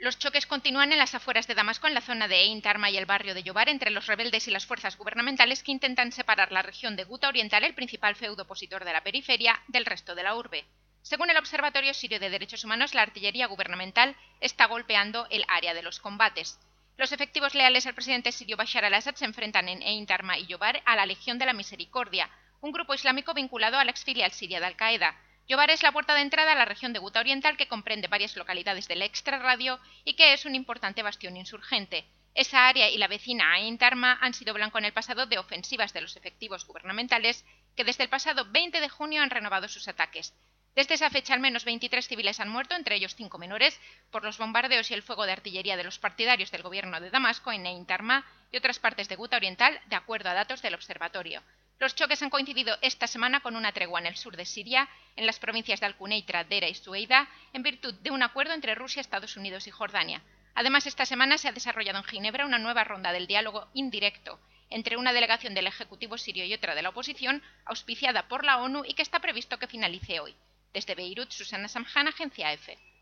Los choques continúan en las afueras de Damasco, en la zona de Ein Tarma y el barrio de Yobar, entre los rebeldes y las fuerzas gubernamentales que intentan separar la región de Guta Oriental, el principal feudo opositor de la periferia, del resto de la urbe. Según el Observatorio Sirio de Derechos Humanos, la artillería gubernamental está golpeando el área de los combates. Los efectivos leales al presidente sirio Bashar al-Assad se enfrentan en Ein Tarma y Yobar a la Legión de la Misericordia, un grupo islámico vinculado a la exfilial siria de Al-Qaeda. Yobar es la puerta de entrada a la región de Guta Oriental, que comprende varias localidades del extrarradio y que es un importante bastión insurgente. Esa área y la vecina Ain Tarma han sido blanco en el pasado de ofensivas de los efectivos gubernamentales, que desde el pasado 20 de junio han renovado sus ataques. Desde esa fecha, al menos 23 civiles han muerto, entre ellos 5 menores, por los bombardeos y el fuego de artillería de los partidarios del gobierno de Damasco en Ain Tarma y otras partes de Guta Oriental, de acuerdo a datos del observatorio. Los choques han coincidido esta semana con una tregua en el sur de Siria, en las provincias de Al-Quneitra, Dera y Sueida, en virtud de un acuerdo entre Rusia, Estados Unidos y Jordania. Además, esta semana se ha desarrollado en Ginebra una nueva ronda del diálogo indirecto entre una delegación del Ejecutivo sirio y otra de la oposición, auspiciada por la ONU y que está previsto que finalice hoy. Desde Beirut, Susana Samhan, Agencia EFE.